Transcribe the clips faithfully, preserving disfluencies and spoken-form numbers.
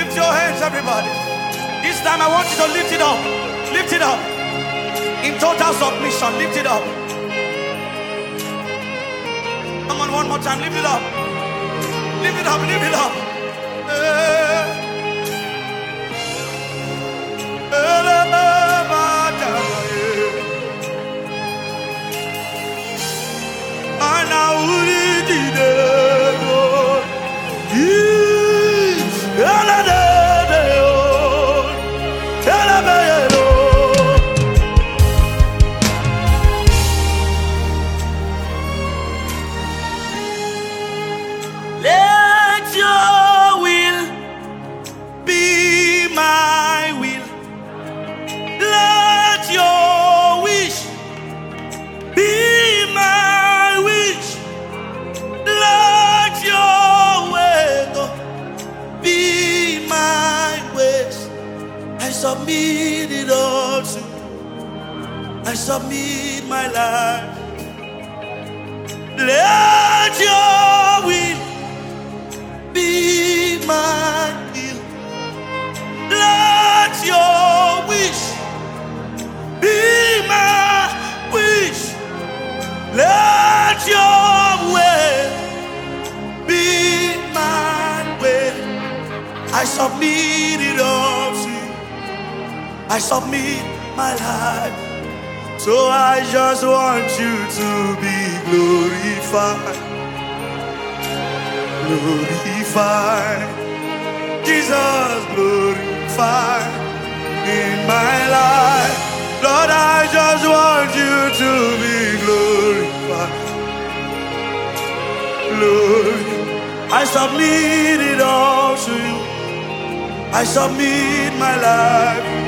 Lift your hands, everybody. This time I want you to lift it up. Lift it up. In total submission, lift it up. Come on, one more time, lift it up. Lift it up, lift it up. Eh. Let your will be my will. Let your wish be my wish. Let your way be my ways. I submit it all to you. I submit my life. Let your will be my will. Let your wish be my wish. Let your way be my way. I submit it all to you. I submit my life. So I just want you to be glorified. Glorified. Jesus, glorified in my life. Lord, I just want you to be glorified. Lord, I submit it all to you. I submit my life.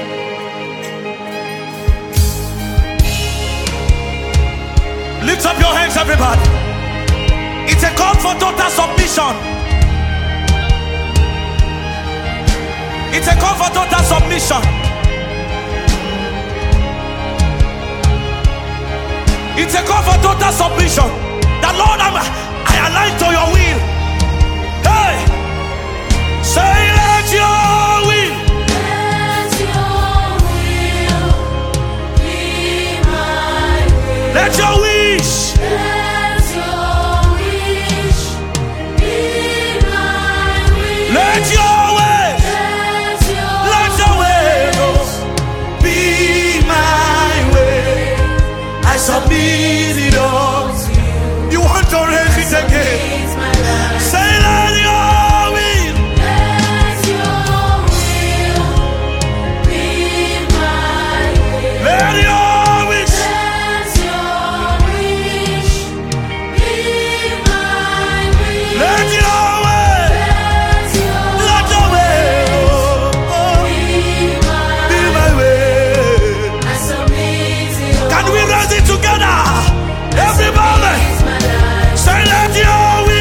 Lift up your hands, everybody. It's a call for total submission. It's a call for total submission. It's a call for total submission. The Lord, I'm, I align to your will. Hey, say, let your will. Let your will be my will. Let your wish. Let your wish be my will. Let your way. Let your Let your way go. Be my way. I submit it all to you. You want to raise it again? It's my life. Say, let your will. Let your will be my will. Let your wish. Let your wish be my will. Let your way. Let your Let your way go. be my Be my way. I submit it all. Can we raise it together? Everybody. It's my life. Say, let your will.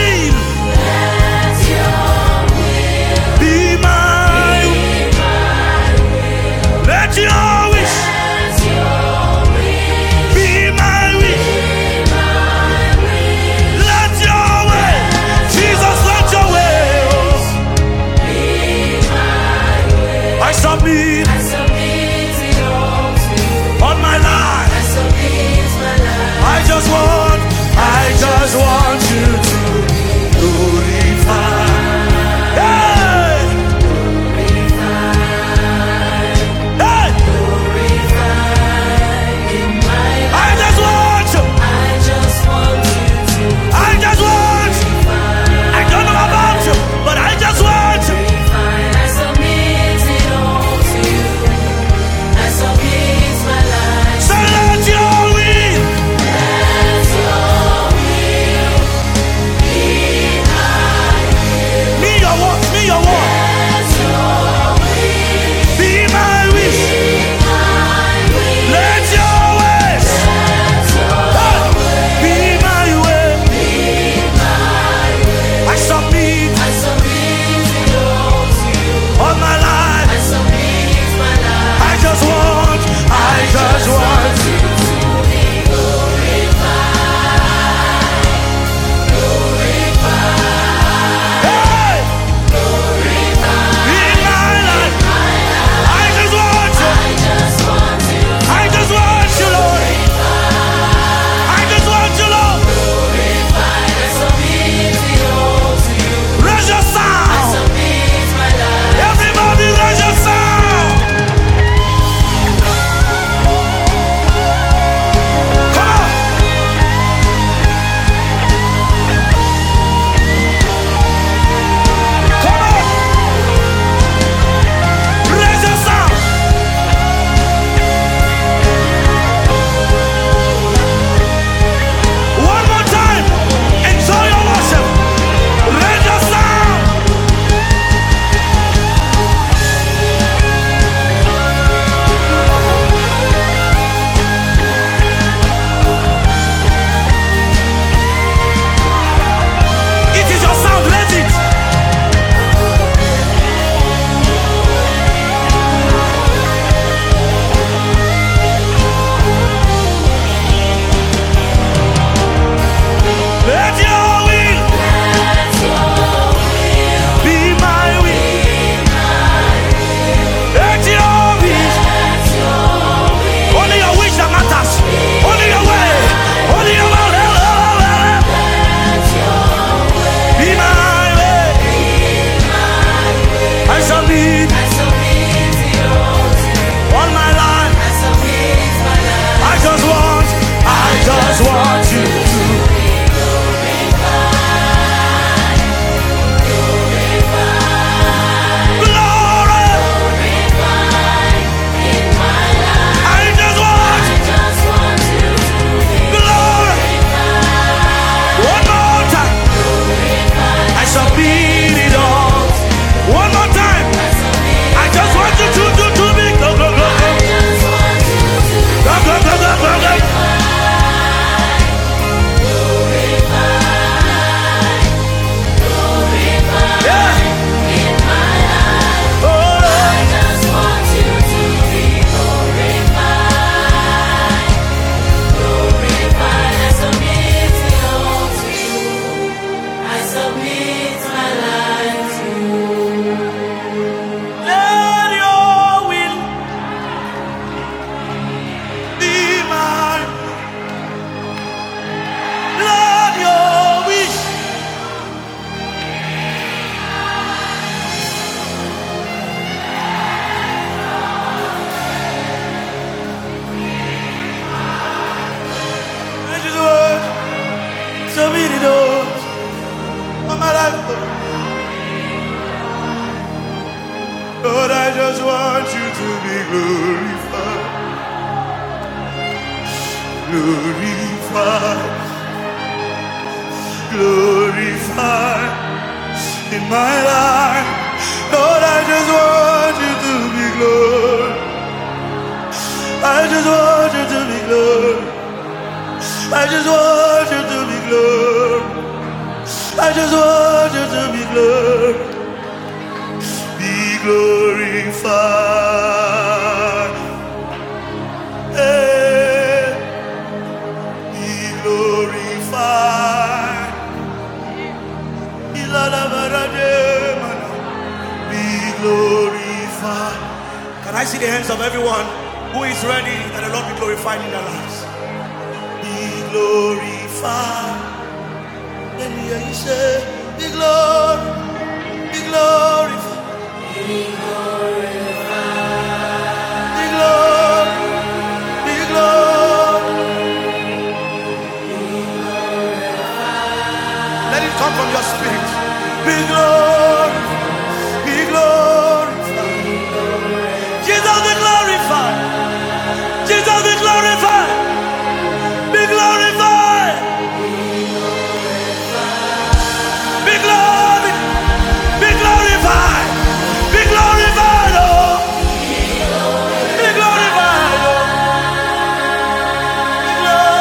glorified, glorified, glorified in my life. Lord, I just want you to be glorified. I just want you to be glorified. I just want you to be glorified. I just want you to be glorified. Be glorified. Hey. Be glorified. Be glorified. Can I see the hands of everyone who is ready that the Lord be glorified in their lives? Be glorified. Let me hear you say, be glory, be glorified, be glorified, be glory, be glory, be glorified. Let it come from your spirit. Be glory, be glorified, Jesus be glorified, Jesus be glorified, be glorified. Be glory, be glorified, be glorified, oh, be glorified, oh, be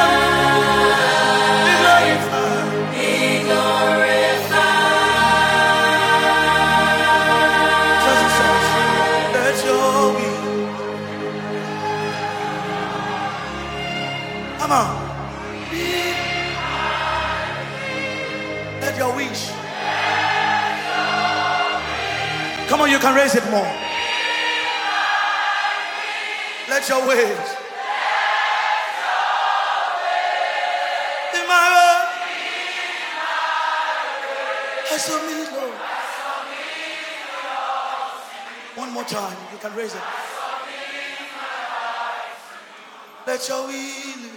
glorified, be glorified. Jesus, let your will. Come on, let your wish. Come on, you can raise it more. Let your ways. In my way. I submit, Lord. One more time, you can raise it. Let your will.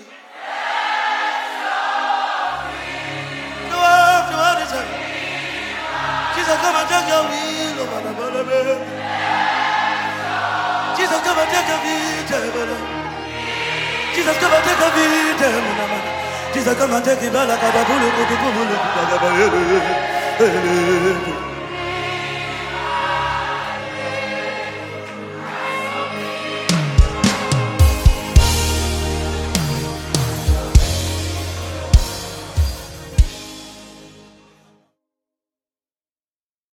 No, no, no, Jesus, come and take your will. Jesus, come and take your will. Jesus, come and take your will. Jesus, come and take your will.